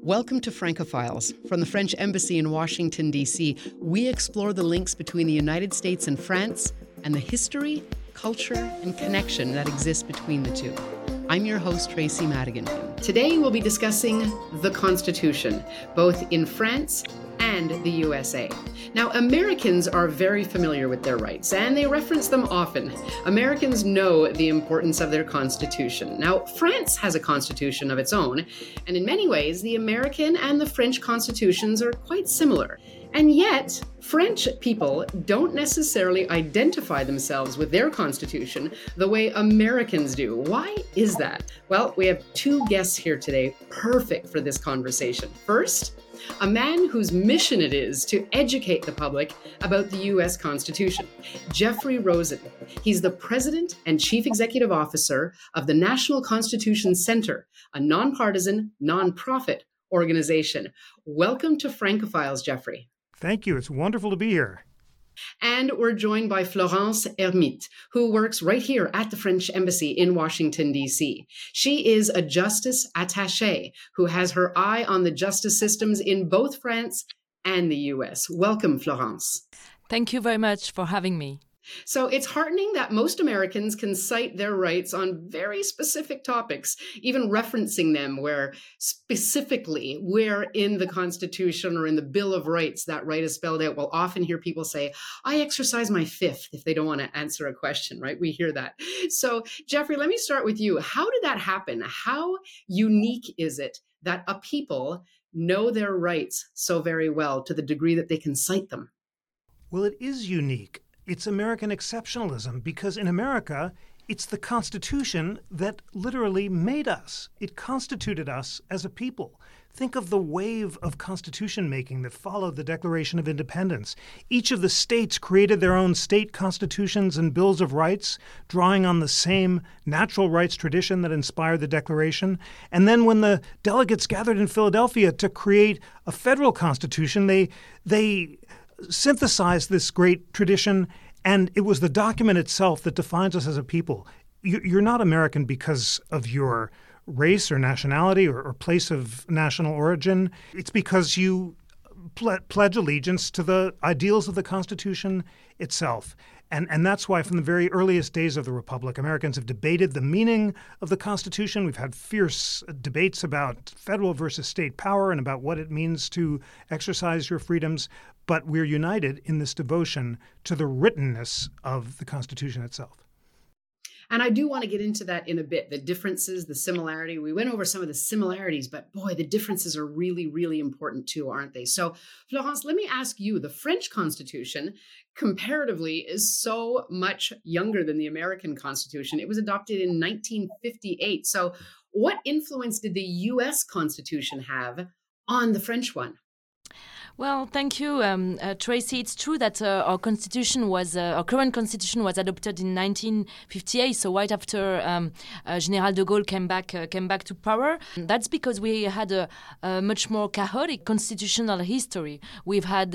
Welcome to Francophiles. From the French Embassy in Washington, D.C., we explore the links between the United States and France and the history, culture, and connection that exists between the two. I'm your host, Tracy Madigan. Today, we'll be discussing the Constitution, both in France and the USA. Now, Americans are very familiar with their rights, and they reference them often. Americans know the importance of their Constitution. Now, France has a Constitution of its own, and in many ways, the American and the French Constitutions are quite similar. And yet, French people don't necessarily identify themselves with their Constitution the way Americans do. Why is that? Well, we have two guests here today, perfect for this conversation. First, a man whose mission it is to educate the public about the U.S. Constitution, Jeffrey Rosen. He's the president and chief executive officer of the National Constitution Center, a nonpartisan, nonprofit organization. Welcome to Francophiles, Jeffrey. Thank you. It's wonderful to be here. And we're joined by Florence Hermite, who works right here at the French Embassy in Washington, D.C. She is a justice attaché who has her eye on the justice systems in both France and the U.S. Welcome, Florence. Thank you very much for having me. So it's heartening that most Americans can cite their rights on very specific topics, even referencing them where in the Constitution or in the Bill of Rights that right is spelled out. We'll often hear people say, I exercise my fifth if they don't want to answer a question, right? We hear that. So Jeffrey, let me start with you. How did that happen? How unique is it that a people know their rights so very well to the degree that they can cite them? Well, it is unique. It's American exceptionalism because in America, it's the Constitution that literally made us. It constituted us as a people. Think of the wave of constitution making that followed the Declaration of Independence. Each of the states created their own state constitutions and bills of rights, drawing on the same natural rights tradition that inspired the Declaration. And then when the delegates gathered in Philadelphia to create a federal constitution, they synthesized this great tradition, and it was the document itself that defines us as a people. You're not American because of your race or nationality or place of national origin. It's because you pledge allegiance to the ideals of the Constitution itself. And that's why from the very earliest days of the Republic, Americans have debated the meaning of the Constitution. We've had fierce debates about federal versus state power and about what it means to exercise your freedoms. But we're united in this devotion to the writtenness of the Constitution itself. And I do want to get into that in a bit, the differences, the similarity. We went over some of the similarities, but boy, the differences are really, really important too, aren't they? So, Florence, let me ask you, the French Constitution, comparatively, is so much younger than the American Constitution. It was adopted in 1958. So what influence did the U.S. Constitution have on the French one? Well, thank you, Tracy. It's true that our current constitution was adopted in 1958, so right after General de Gaulle came back to power. That's because we had a much more chaotic constitutional history. We've had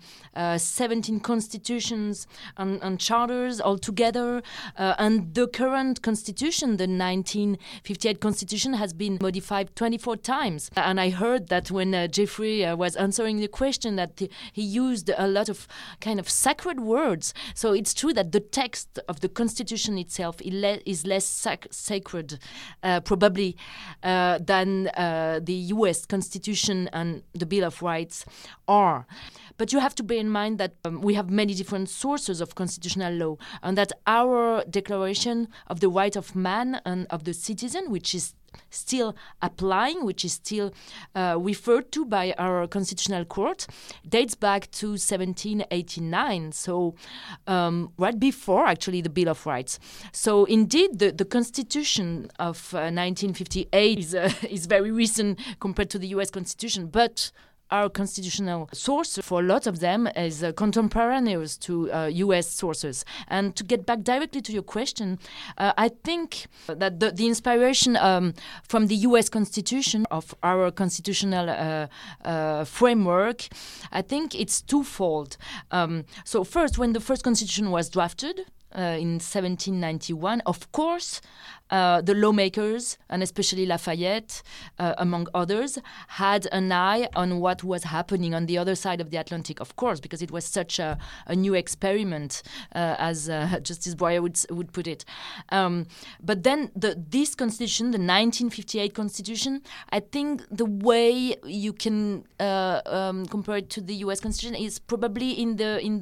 17 constitutions and charters altogether, and the current constitution, the 1958 constitution, has been modified 24 times. And I heard that when Jeffrey was answering the question, that he used a lot of kind of sacred words. So it's true that the text of the Constitution itself is less sacred, probably, than the U.S. Constitution and the Bill of Rights are. But you have to bear in mind that we have many different sources of constitutional law, and that our Declaration of the Right of Man and of the Citizen, which is still applying, which is still referred to by our Constitutional Court, dates back to 1789, so right before, actually, the Bill of Rights. So, indeed, the Constitution of 1958 is very recent compared to the U.S. Constitution, but our constitutional source, for a lot of them, is contemporaneous to U.S. sources. And to get back directly to your question, I think that the inspiration from the U.S. Constitution, of our constitutional framework, I think it's twofold. So first, when the first Constitution was drafted, in 1791, of course, the lawmakers, and especially Lafayette, among others, had an eye on what was happening on the other side of the Atlantic, of course, because it was such a new experiment, as Justice Breyer would put it. But then this constitution, the 1958 constitution, I think the way you can compare it to the U.S. constitution is probably in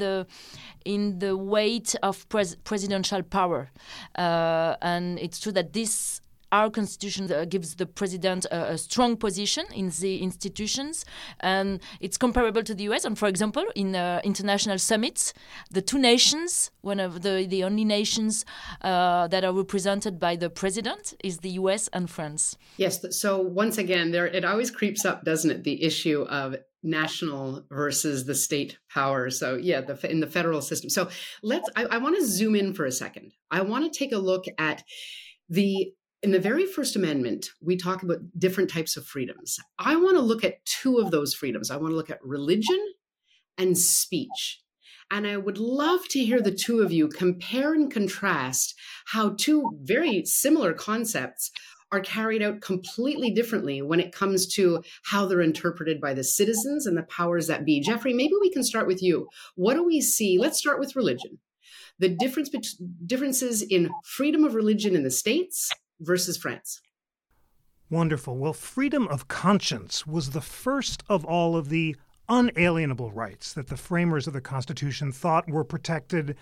the weight of presidential power, and it's true that our constitution gives the president a strong position in the institutions, and it's comparable to the US. And for example, in international summits, the two nations, one of the only nations that are represented by the president is the US and France. Yes. So once again, it always creeps up, doesn't it? The issue of national versus the state power. So yeah, in the federal system. So I want to zoom in for a second. I want to take a look at in the very First Amendment, we talk about different types of freedoms. I want to look at two of those freedoms. I want to look at religion and speech. And I would love to hear the two of you compare and contrast how two very similar concepts are carried out completely differently when it comes to how they're interpreted by the citizens and the powers that be. Jeffrey, maybe we can start with you. What do we see? Let's start with religion. The differences in freedom of religion in the States versus France. Wonderful. Well, freedom of conscience was the first of all of the unalienable rights that the framers of the Constitution thought were protected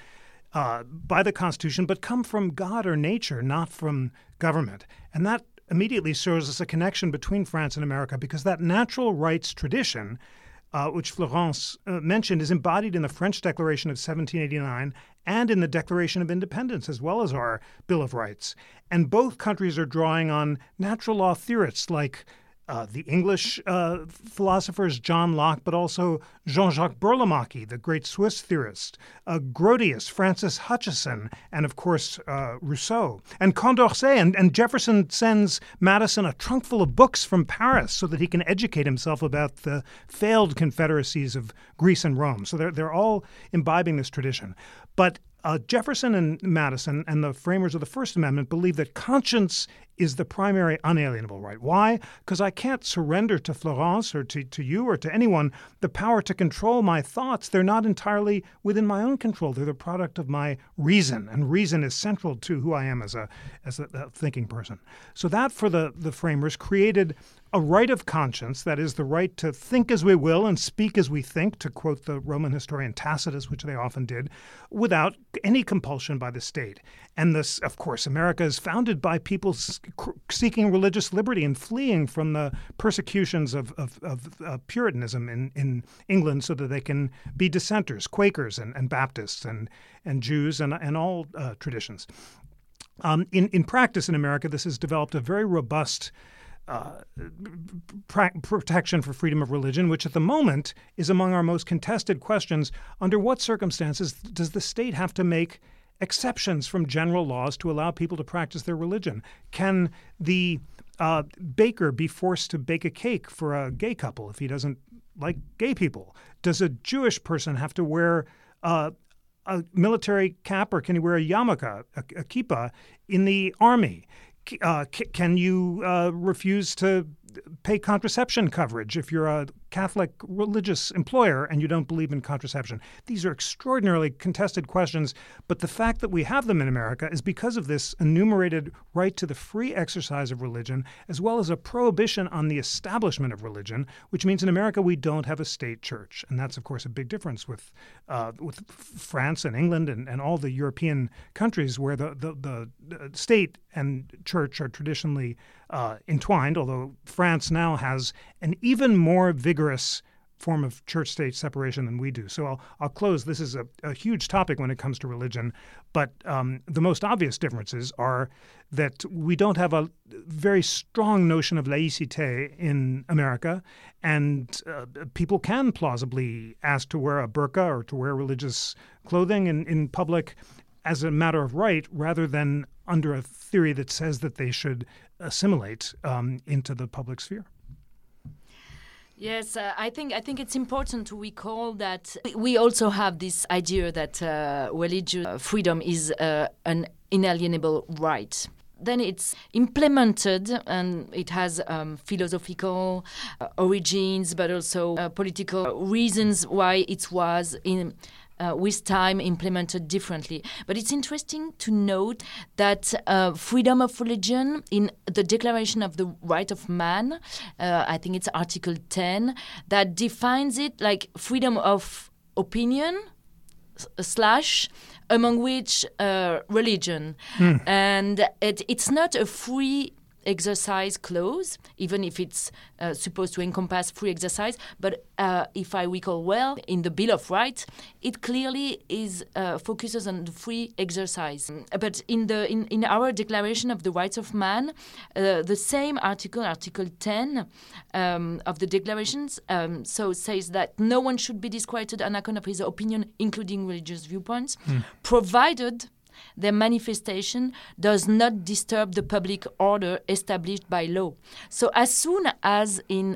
by the Constitution, but come from God or nature, not from government. And that immediately shows us a connection between France and America, because that natural rights tradition, which Florence mentioned, is embodied in the French Declaration of 1789 and in the Declaration of Independence, as well as our Bill of Rights. And both countries are drawing on natural law theorists like the English philosophers John Locke, but also Jean-Jacques Burlamaqui, the great Swiss theorist, Grotius, Francis Hutcheson, and of course Rousseau, and Condorcet. And Jefferson sends Madison a trunk full of books from Paris so that he can educate himself about the failed confederacies of Greece and Rome. So they're all imbibing this tradition. But Jefferson and Madison and the framers of the First Amendment believe that conscience is the primary unalienable right. Why? Because I can't surrender to Florence or to you or to anyone the power to control my thoughts. They're not entirely within my own control. They're the product of my reason, and reason is central to who I am as a thinking person. So that, for the framers, created a right of conscience, that is, the right to think as we will and speak as we think, to quote the Roman historian Tacitus, which they often did, without any compulsion by the state. And this, of course, America is founded by people seeking religious liberty and fleeing from the persecutions of Puritanism in England so that they can be dissenters, Quakers and Baptists and Jews and all traditions. In practice in America, this has developed a very robust protection for freedom of religion, which at the moment is among our most contested questions. Under what circumstances does the state have to make exceptions from general laws to allow people to practice their religion? Can the baker be forced to bake a cake for a gay couple if he doesn't like gay people? Does a Jewish person have to wear a military cap, or can he wear a yarmulke, a kippah, in the army? Can you refuse to pay contraception coverage if you're a Catholic religious employer and you don't believe in contraception? These are extraordinarily contested questions, but the fact that we have them in America is because of this enumerated right to the free exercise of religion, as well as a prohibition on the establishment of religion, which means in America we don't have a state church. And that's, of course, a big difference with France and England and all the European countries where the state and church are traditionally entwined, although France now has an even more vigorous form of church-state separation than we do. So I'll close. This is a huge topic when it comes to religion, but the most obvious differences are that we don't have a very strong notion of laïcité in America, and people can plausibly ask to wear a burqa or to wear religious clothing in public as a matter of right, rather than under a theory that says that they should assimilate into the public sphere. Yes, I think it's important to recall that we also have this idea that religious freedom is an inalienable right. then it's implemented, and it has philosophical origins, but also political reasons why it was in with time implemented differently. But it's interesting to note that freedom of religion in the Declaration of the Right of Man, I think it's Article 10, that defines it like freedom of opinion / among which religion. And it's not a free exercise clause, even if it's supposed to encompass free exercise. But if I recall well, in the Bill of Rights, it clearly is focuses on the free exercise. But in our Declaration of the Rights of Man, the same article, Article 10 of the Declarations, so says that no one should be disquieted on account of his opinion, including religious viewpoints, provided their manifestation does not disturb the public order established by law. So as soon as in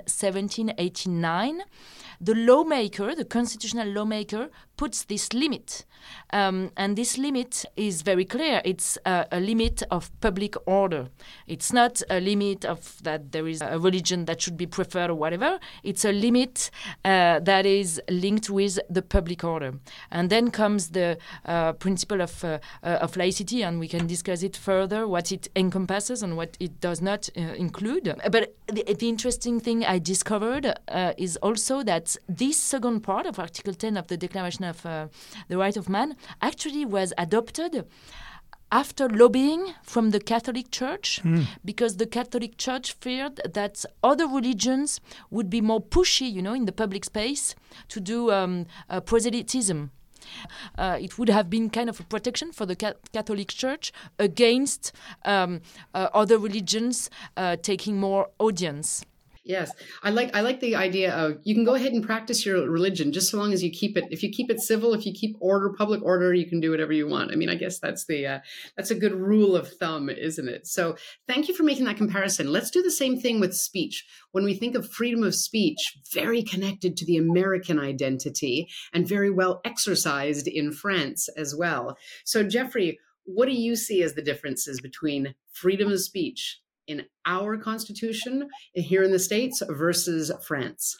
1789, the lawmaker, the constitutional lawmaker, puts this limit. And this limit is very clear. It's a limit of public order. It's not a limit of that there is a religion that should be preferred or whatever. It's a limit that is linked with the public order. And then comes the principle of laicity, and we can discuss it further, what it encompasses and what it does not include. But the interesting thing I discovered is also that this second part of Article 10 of the Declaration of the Right of Man actually was adopted after lobbying from the Catholic Church, because the Catholic Church feared that other religions would be more pushy, in the public space to do proselytism. It would have been kind of a protection for the Catholic Church against other religions taking more audience. Yes, I like the idea of you can go ahead and practice your religion just so long as you keep it. If you keep it civil, if you keep order, public order, you can do whatever you want. I mean, I guess that's a good rule of thumb, isn't it? So thank you for making that comparison. Let's do the same thing with speech. When we think of freedom of speech, very connected to the American identity and very well exercised in France as well. So Jeffrey, what do you see as the differences between freedom of speech in our Constitution here in the States versus France?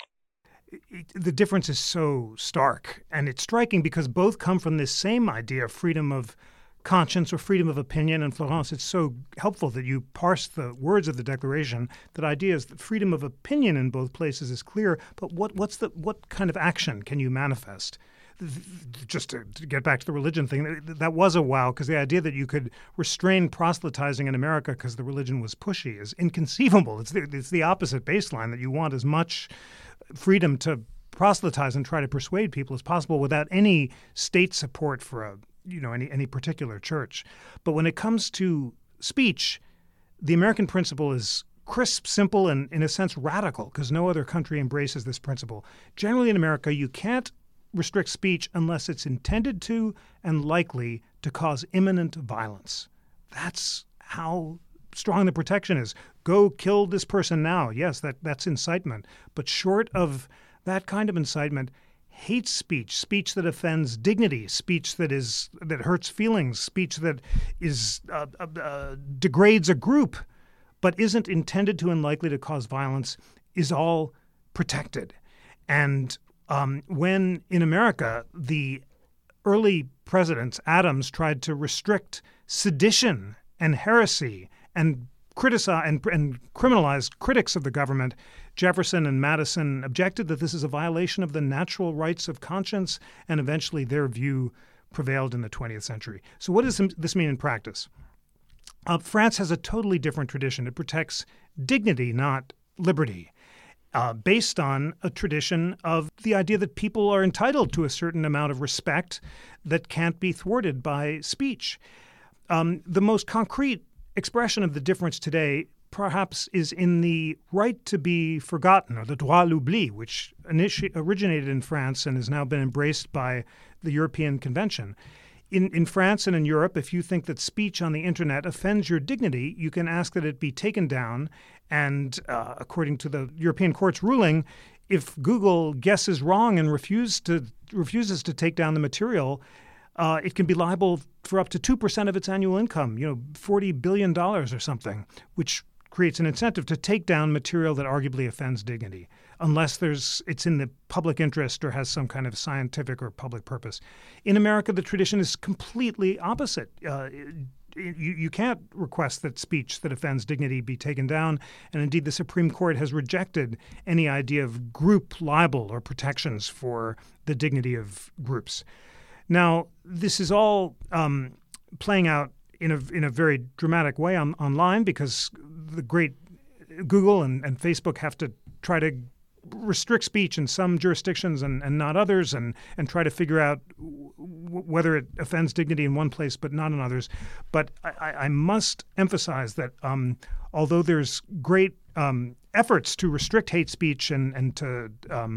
The difference is so stark, and it's striking because both come from this same idea of freedom of conscience or freedom of opinion. And Florence, it's so helpful that you parse the words of the Declaration. That idea is that freedom of opinion in both places is clear, but what kind of action can you manifest? Just to get back to the religion thing, that was a wow, because the idea that you could restrain proselytizing in America because the religion was pushy is inconceivable. It's the opposite baseline, that you want as much freedom to proselytize and try to persuade people as possible without any state support for any particular church. But when it comes to speech, the American principle is crisp, simple, and in a sense radical, because no other country embraces this principle. Generally in America, you can't restrict speech unless it's intended to and likely to cause imminent violence. That's how strong the protection is. Go kill this person now. Yes, that's incitement. But short of that kind of incitement, hate speech, speech that offends dignity, speech that hurts feelings, speech that is degrades a group, but isn't intended to and likely to cause violence, is all protected. And when in America, the early presidents, Adams, tried to restrict sedition and heresy and criticize and criminalize critics of the government, Jefferson and Madison objected that this is a violation of the natural rights of conscience, and eventually their view prevailed in the 20th century. So what does this mean in practice? France has a totally different tradition. It protects dignity, not liberty. Based on a tradition of the idea that people are entitled to a certain amount of respect that can't be thwarted by speech. The most concrete expression of the difference today perhaps is in the right to be forgotten, or the droit à l'oubli, which originated in France and has now been embraced by the European Convention. In France and in Europe, if you think that speech on the internet offends your dignity, you can ask that it be taken down. And according to the European Court's ruling, if Google guesses wrong and refuses to take down the material, it can be liable for up to 2% of its annual income, $40 billion or something, which creates an incentive to take down material that arguably offends dignity, unless it's in the public interest or has some kind of scientific or public purpose. In America, the tradition is completely opposite. You can't request that speech that offends dignity be taken down, and indeed the Supreme Court has rejected any idea of group libel or protections for the dignity of groups. Now, this is all playing out in a very dramatic way online, because the great Google and Facebook have to try to restrict speech in some jurisdictions and not others, and try to figure out whether it offends dignity in one place but not in others. But I must emphasize that although there's great efforts to restrict hate speech and to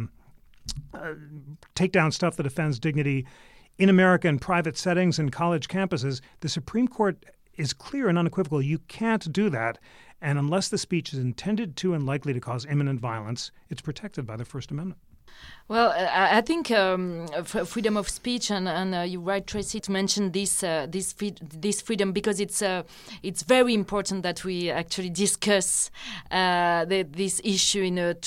take down stuff that offends dignity in America in private settings and college campuses, the Supreme Court is clear and unequivocal. You can't do that. And unless the speech is intended to and likely to cause imminent violence, it's protected by the First Amendment. Well, I think freedom of speech, and you're right, Tracy, to mention this freedom, because it's very important that we actually discuss this issue in our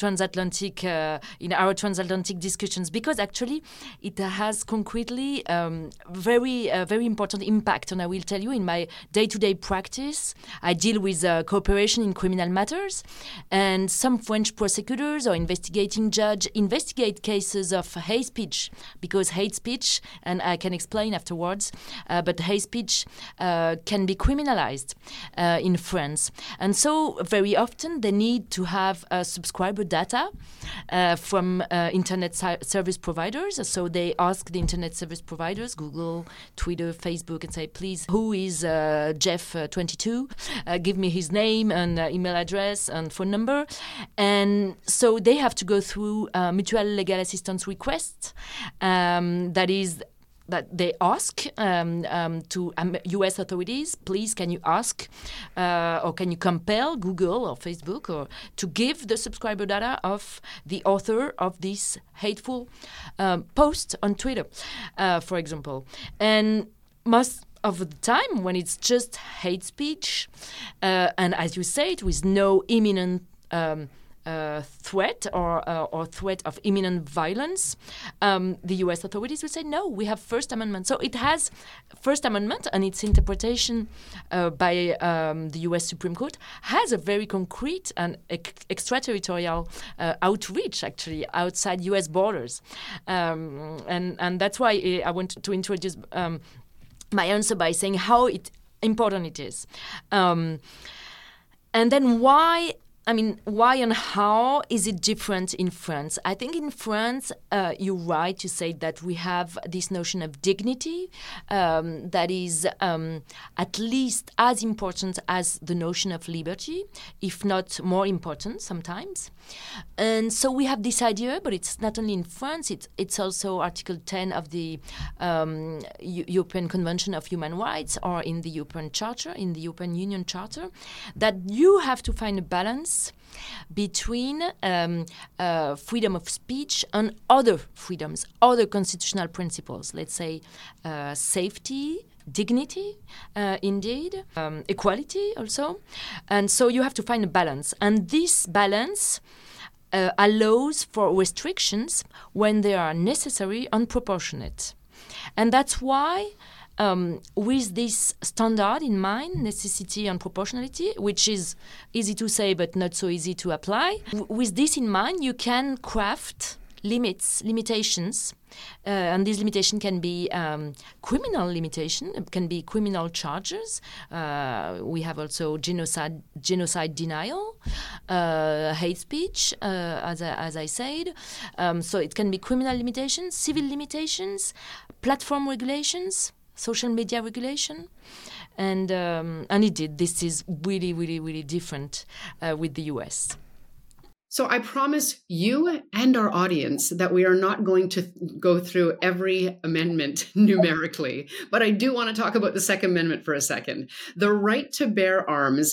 transatlantic discussions, because actually it has concretely very important impact. And I will tell you, in my day-to-day practice, I deal with cooperation in criminal matters, and some French prosecutors or investigating judge investigate cases of hate speech, because hate speech, and I can explain afterwards, but hate speech can be criminalized in France. And so very often they need to have subscriber data from internet service providers. So they ask the internet service providers, Google, Twitter, Facebook, and say, please, who is Jeff22? Give me his name and email address and phone number. And so they have to go through mutual legal assistance requests that they ask to U.S. authorities, please, can you ask or can you compel Google or Facebook or to give the subscriber data of the author of this hateful post on Twitter, for example. And most of the time, when it's just hate speech, and as you said, with no imminent threat or threat of imminent violence, the U.S. authorities would say, no, we have First Amendment. So it has First Amendment, and its interpretation by the U.S. Supreme Court has a very concrete and extraterritorial outreach, actually, outside U.S. borders. And that's why I want to introduce my answer by saying how important it is. And then why and how is it different in France? I think in France, you're right to say that we have this notion of dignity that is at least as important as the notion of liberty, if not more important sometimes. And so we have this idea, but it's not only in France, it's also Article 10 of the European Convention of Human Rights, or in the European Charter, in the European Union Charter, that you have to find a balance between freedom of speech and other freedoms, other constitutional principles, let's say safety, dignity, indeed, equality also. And so you have to find a balance. And this balance allows for restrictions when they are necessary and proportionate. And that's why with this standard in mind, necessity and proportionality, which is easy to say but not so easy to apply, with this in mind, you can craft limitations, and this limitation can be criminal limitation, it can be criminal charges. We have also genocide denial, hate speech, as I said. So it can be criminal limitations, civil limitations, platform regulations, social media regulation, and indeed, this is really, really, really different with the US. So I promise you and our audience that we are not going to go through every amendment numerically, but I do want to talk about the Second Amendment for a second. The right to bear arms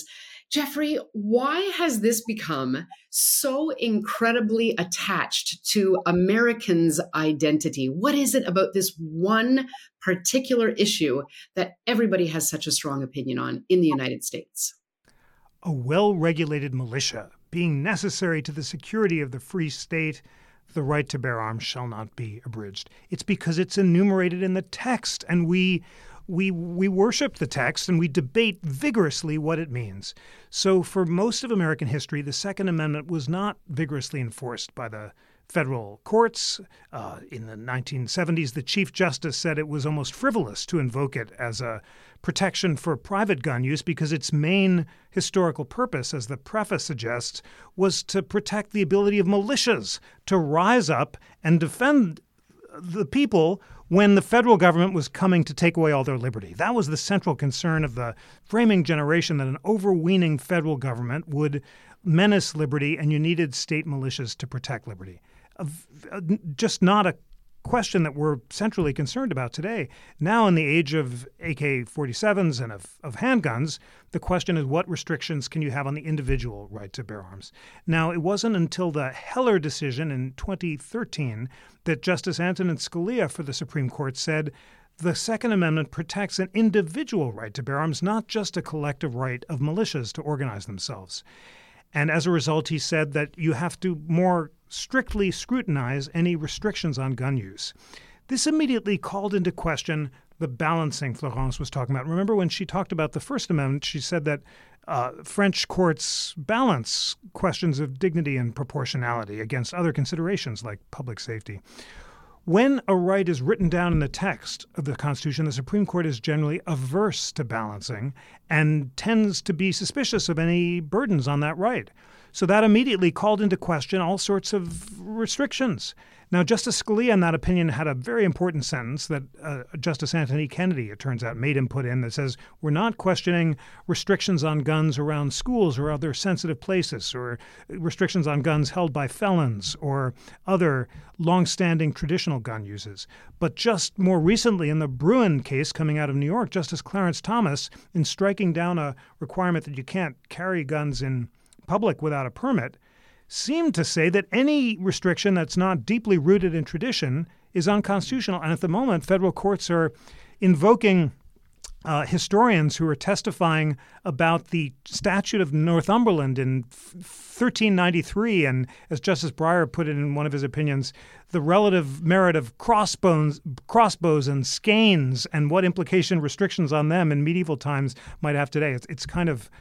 Jeffrey, why has this become so incredibly attached to Americans' identity? What is it about this one particular issue that everybody has such a strong opinion on in the United States? A well-regulated militia being necessary to the security of the free state, the right to bear arms shall not be abridged. It's because it's enumerated in the text, and we worship the text and we debate vigorously what it means. So for most of American history, the Second Amendment was not vigorously enforced by the federal courts. In the 1970s, the Chief Justice said it was almost frivolous to invoke it as a protection for private gun use because its main historical purpose, as the preface suggests, was to protect the ability of militias to rise up and defend the people when the federal government was coming to take away all their liberty. That was the central concern of the framing generation, that an overweening federal government would menace liberty and you needed state militias to protect liberty. Just not a question that we're centrally concerned about today. Now, in the age of AK-47s and of handguns, the question is what restrictions can you have on the individual right to bear arms? Now, it wasn't until the Heller decision in 2013 that Justice Antonin Scalia for the Supreme Court said the Second Amendment protects an individual right to bear arms, not just a collective right of militias to organize themselves. And as a result, he said that you have to more strictly scrutinize any restrictions on gun use. This immediately called into question the balancing Florence was talking about. Remember when she talked about the First Amendment, she said that French courts balance questions of dignity and proportionality against other considerations like public safety. When a right is written down in the text of the Constitution, the Supreme Court is generally averse to balancing and tends to be suspicious of any burdens on that right. So that immediately called into question all sorts of restrictions. Now, Justice Scalia, in that opinion, had a very important sentence that Justice Anthony Kennedy, it turns out, made him put in that says, we're not questioning restrictions on guns around schools or other sensitive places, or restrictions on guns held by felons or other longstanding traditional gun uses. But just more recently, in the Bruen case coming out of New York, Justice Clarence Thomas, in striking down a requirement that you can't carry guns in public without a permit, seemed to say that any restriction that's not deeply rooted in tradition is unconstitutional. And at the moment, federal courts are invoking historians who are testifying about the Statute of Northumberland in 1393, and as Justice Breyer put it in one of his opinions, the relative merit of crossbows and skeins and what implication restrictions on them in medieval times might have today. It's kind of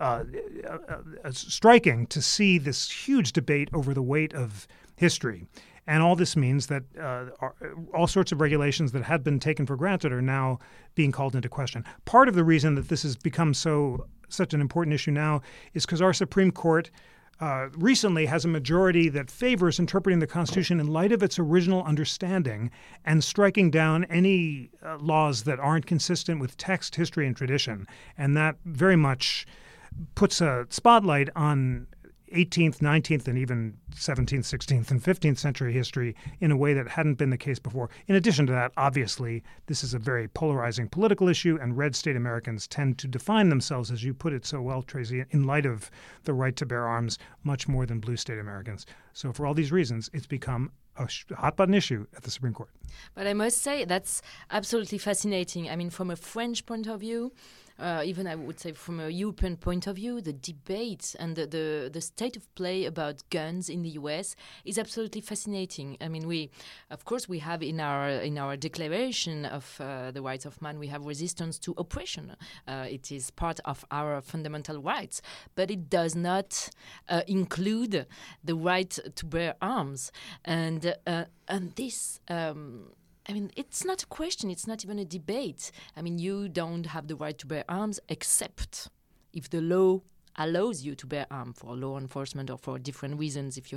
striking to see this huge debate over the weight of history. And all this means that all sorts of regulations that had been taken for granted are now being called into question. Part of the reason that this has become such an important issue now is because our Supreme Court recently has a majority that favors interpreting the Constitution in light of its original understanding and striking down any laws that aren't consistent with text, history, and tradition. And that very much puts a spotlight on 18th, 19th, and even 17th, 16th, and 15th century history in a way that hadn't been the case before. In addition to that, obviously, this is a very polarizing political issue, and red state Americans tend to define themselves, as you put it so well, Tracy, in light of the right to bear arms, much more than blue state Americans. So for all these reasons, it's become a hot-button issue at the Supreme Court. But I must say that's absolutely fascinating. I mean, from a French point of view, even I would say from a European point of view, the debate and the state of play about guns in the U.S. is absolutely fascinating. I mean, we have in our Declaration of the Rights of Man, we have resistance to oppression. It is part of our fundamental rights, but it does not include the right to bear arms. And this. I mean, it's not a question. It's not even a debate. I mean, you don't have the right to bear arms except if the law allows you to bear arms for law enforcement or for different reasons. If you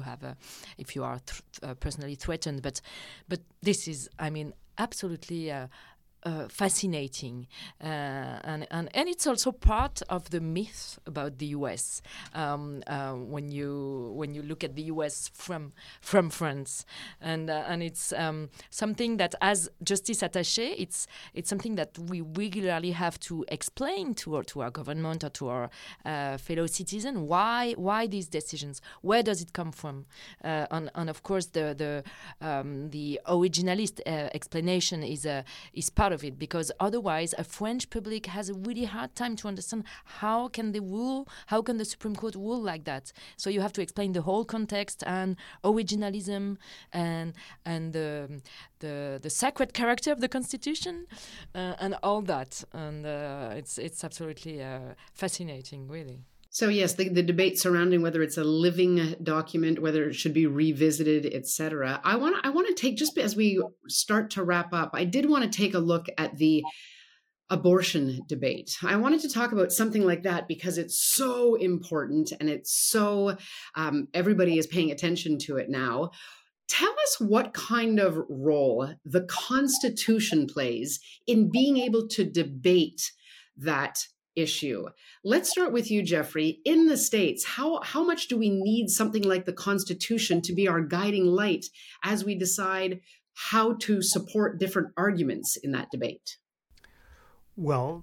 are personally threatened, but this is, I mean, absolutely fascinating, and it's also part of the myth about the U.S. When you look at the U.S. from France, and it's something that, as justice attaché, it's something that we regularly have to explain to our government or to our fellow citizens why these decisions, where does it come from, and of course the originalist explanation is part of it, because otherwise a French public has a really hard time to understand how can the Supreme Court rule like that. So you have to explain the whole context and originalism and the sacred character of the Constitution and all that, and it's absolutely fascinating, really. So yes, the debate surrounding whether it's a living document, whether it should be revisited, etc. I want to take, just as we start to wrap up, I did want to take a look at the abortion debate. I wanted to talk about something like that because it's so important and it's so everybody is paying attention to it now. Tell us what kind of role the Constitution plays in being able to debate that issue. Let's start with you, Jeffrey. In the States, how much do we need something like the Constitution to be our guiding light as we decide how to support different arguments in that debate? Well,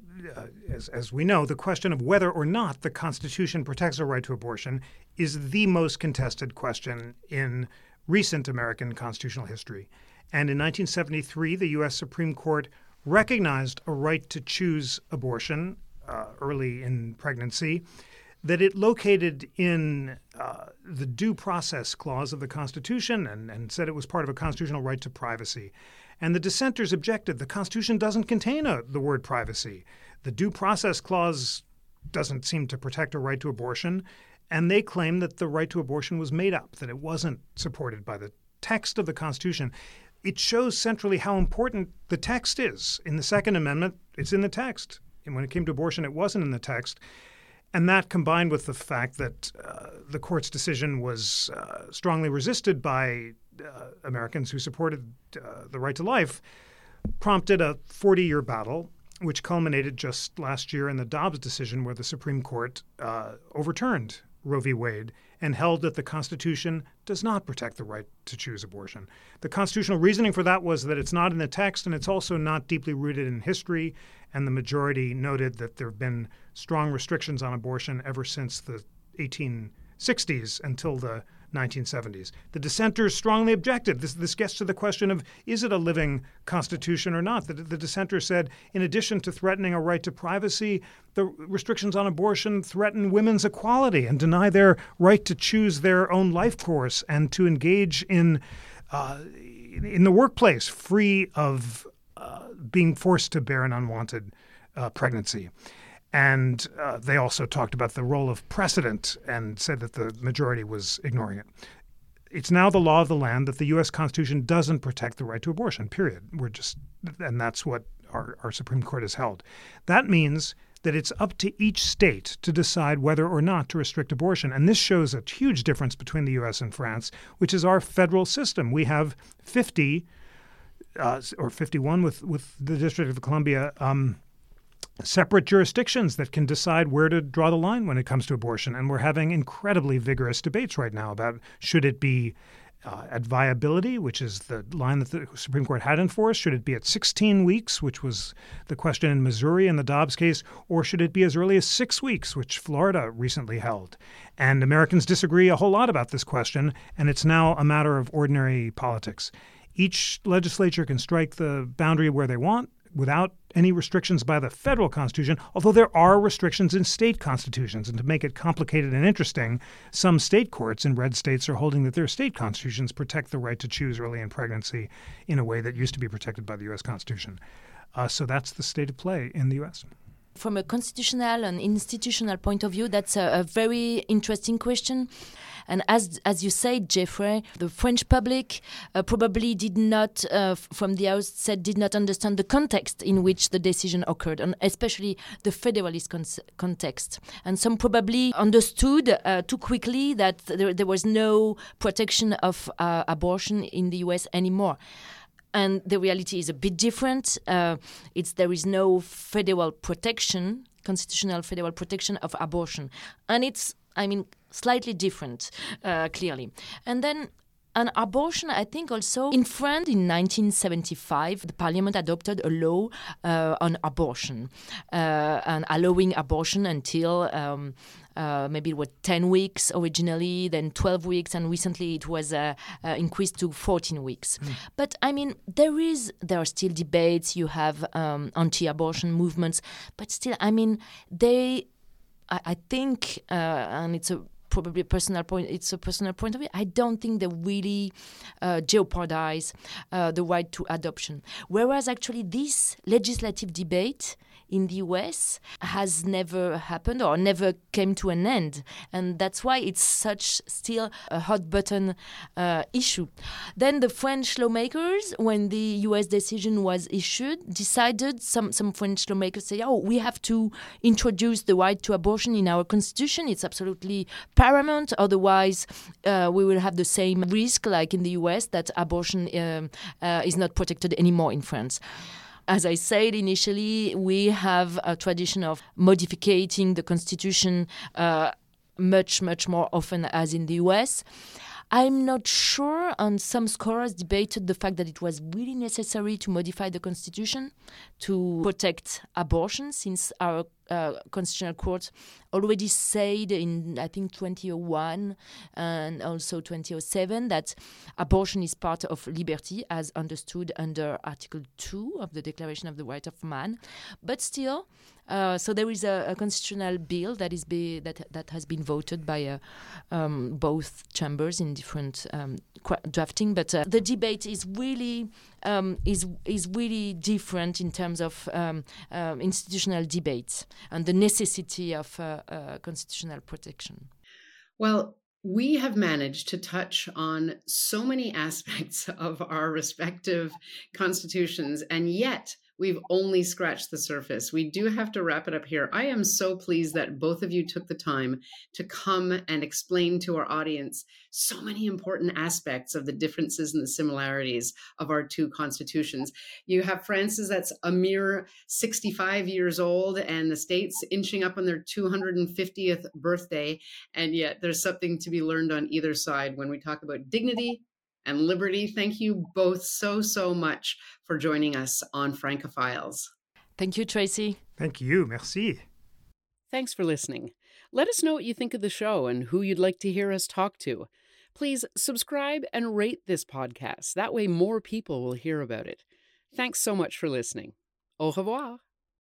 as we know, the question of whether or not the Constitution protects a right to abortion is the most contested question in recent American constitutional history. And in 1973, the U.S. Supreme Court recognized a right to choose abortion early in pregnancy, that it located in the due process clause of the Constitution and said it was part of a constitutional right to privacy. And the dissenters objected. The Constitution doesn't contain the word privacy. The due process clause doesn't seem to protect a right to abortion. And they claimed that the right to abortion was made up, that it wasn't supported by the text of the Constitution. It shows centrally how important the text is. In the Second Amendment, it's in the text. And when it came to abortion, it wasn't in the text. And that, combined with the fact that the court's decision was strongly resisted by Americans who supported the right to life, prompted a 40-year battle, which culminated just last year in the Dobbs decision, where the Supreme Court overturned Roe v. Wade and held that the Constitution does not protect the right to choose abortion. The constitutional reasoning for that was that it's not in the text, and it's also not deeply rooted in history, and the majority noted that there have been strong restrictions on abortion ever since the 1860s until the 1970s. The dissenters strongly objected. This gets to the question of, is it a living constitution or not? The dissenters said, in addition to threatening a right to privacy, the restrictions on abortion threaten women's equality and deny their right to choose their own life course and to engage in the workplace free of being forced to bear an unwanted pregnancy. And they also talked about the role of precedent and said that the majority was ignoring it. It's now the law of the land that the U.S. Constitution doesn't protect the right to abortion, period. And that's what our Supreme Court has held. That means that it's up to each state to decide whether or not to restrict abortion. And this shows a huge difference between the U.S. and France, which is our federal system. We have 50 or 51 with the District of Columbia separate jurisdictions that can decide where to draw the line when it comes to abortion. And we're having incredibly vigorous debates right now about should it be at viability, which is the line that the Supreme Court had enforced, should it be at 16 weeks, which was the question in Missouri in the Dobbs case, or should it be as early as 6 weeks, which Florida recently held? And Americans disagree a whole lot about this question, and it's now a matter of ordinary politics. Each legislature can strike the boundary where they want, without any restrictions by the federal constitution, although there are restrictions in state constitutions. And to make it complicated and interesting, some state courts in red states are holding that their state constitutions protect the right to choose early in pregnancy in a way that used to be protected by the U.S. Constitution. So that's the state of play in the U.S. From a constitutional and institutional point of view, that's a very interesting question. And as you said, Jeffrey, the French public probably did not, from the outset, did not understand the context in which the decision occurred, and especially the federalist context. And some probably understood too quickly that there was no protection of abortion in the U.S. anymore. And the reality is a bit different. There is no federal protection, constitutional federal protection of abortion. And it's, slightly different, clearly. And then an abortion, I think also in France in 1975, the parliament adopted a law on abortion and allowing abortion until maybe it was 10 weeks originally, then 12 weeks, and recently it was increased to 14 weeks. But there are still debates. You have anti-abortion movements, but still, I think, and it's probably a personal point. It's a personal point of view. I don't think they really jeopardize the right to adoption. Whereas actually this legislative debate in the US has never happened or never came to an end. And that's why it's such still a hot button issue. Then the French lawmakers, when the US decision was issued, decided, some French lawmakers say, we have to introduce the right to abortion in our constitution. It's absolutely paramount. Otherwise, we will have the same risk like in the US that abortion is not protected anymore in France. As I said initially, we have a tradition of modifying the constitution much, much more often as in the US. I'm not sure, and some scholars debated the fact that it was really necessary to modify the constitution to protect abortion, since our Constitutional Court already said in, I think, 2001 and also 2007 that abortion is part of liberty as understood under Article 2 of the Declaration of the Rights of Man. But still, so there is a constitutional bill that has been voted by both chambers in different drafting. But the debate is really really different in terms of institutional debates and the necessity of constitutional protection. Well, we have managed to touch on so many aspects of our respective constitutions, and yet we've only scratched the surface. We do have to wrap it up here. I am so pleased that both of you took the time to come and explain to our audience so many important aspects of the differences and the similarities of our two constitutions. You have France's that's a mere 65 years old, and the States inching up on their 250th birthday, and yet there's something to be learned on either side when we talk about dignity and liberty. Thank you both so much for joining us on Francophiles. Thank you, Tracy. Thank you. Merci. Thanks for listening. Let us know what you think of the show and who you'd like to hear us talk to. Please subscribe and rate this podcast. That way more people will hear about it. Thanks so much for listening. Au revoir.